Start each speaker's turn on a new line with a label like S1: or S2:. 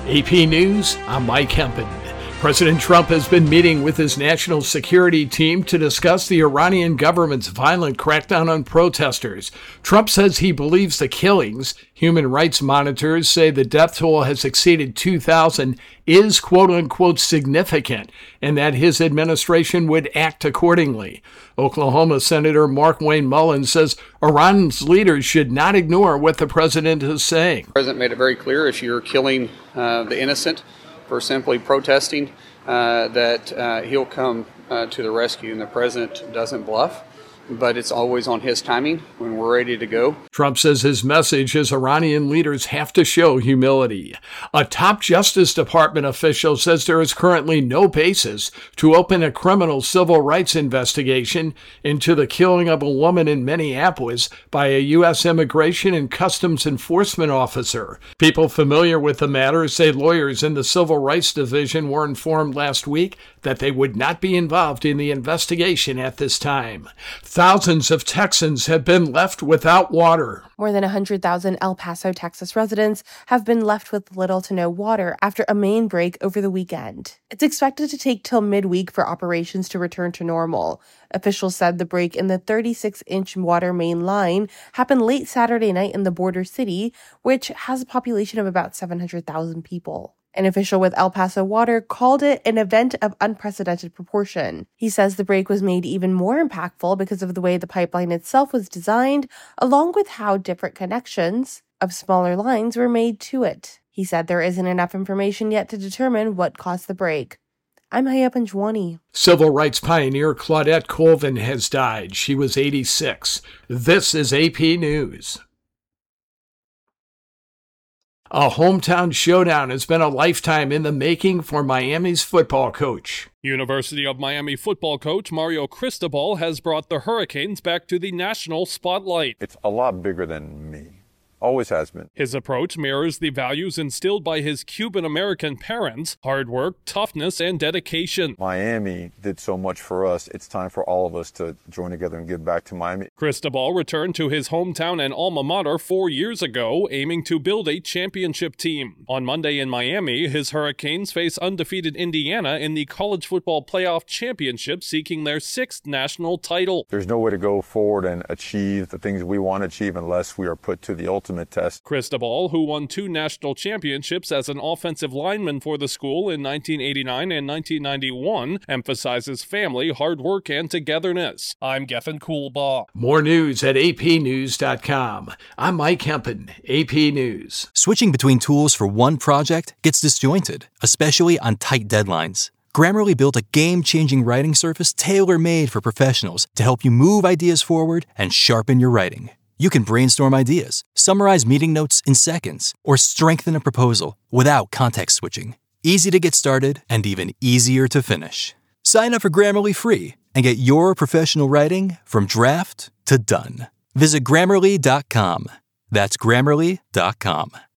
S1: AP News, I'm Mike Hempen. President Trump has been meeting with his national security team to discuss the Iranian government's violent crackdown on protesters. Trump says he believes the killings, human rights monitors say the death toll has exceeded 2,000, is quote-unquote significant, and that his administration would act accordingly. Oklahoma Senator Markwayne Mullin says Iran's leaders should not ignore what the president is saying.
S2: The president made it very clear if you're killing the innocent for simply protesting, that he'll come to the rescue, and the president doesn't bluff. But it's always on his timing when we're ready to go.
S1: Trump says his message is Iranian leaders have to show humility. A top Justice Department official says there is currently no basis to open a criminal civil rights investigation into the killing of a woman in Minneapolis by a U.S. Immigration and Customs Enforcement officer. People familiar with the matter say lawyers in the Civil Rights Division were informed last week that they would not be involved in the investigation at this time. Thousands of Texans have been left without water.
S3: More than 100,000 El Paso, Texas residents have been left with little to no water after a main break over the weekend. It's expected to take till midweek for operations to return to normal. Officials said the break in the 36-inch water main line happened late Saturday night in the border city, which has a population of about 700,000 people. An official with El Paso Water called it an event of unprecedented proportion. He says the break was made even more impactful because of the way the pipeline itself was designed, along with how different connections of smaller lines were made to it. He said there isn't enough information yet to determine what caused the break. I'm Hayap Anjwani.
S1: Civil rights pioneer Claudette Colvin has died. She was 86. This is AP News. A hometown showdown has been a lifetime in the making for Miami's football coach.
S4: University of Miami football coach Mario Cristobal has brought the Hurricanes back to the national spotlight.
S5: It's a lot bigger than me. Always has been.
S4: His approach mirrors the values instilled by his Cuban-American parents: hard work, toughness, and dedication.
S5: Miami did so much for us. It's time for all of us to join together and give back to Miami.
S4: Cristobal returned to his hometown and alma mater 4 years ago, aiming to build a championship team. On Monday in Miami, his Hurricanes face undefeated Indiana in the College Football Playoff Championship, seeking their 6th national title.
S5: There's no way to go forward and achieve the things we want to achieve unless we are put to the ultimate test.
S4: Cristobal, who won 2 national championships as an offensive lineman for the school in 1989 and 1991, emphasizes family, hard work, and togetherness. I'm Geffen Coolbaugh.
S1: More news at apnews.com. I'm Mike Hempen, AP News.
S6: Switching between tools for one project gets disjointed, especially on tight deadlines. Grammarly built a game-changing writing surface tailor-made for professionals to help you move ideas forward and sharpen your writing. You can brainstorm ideas, summarize meeting notes in seconds, or strengthen a proposal without context switching. Easy to get started and even easier to finish. Sign up for Grammarly free and get your professional writing from draft to done. Visit Grammarly.com. That's Grammarly.com.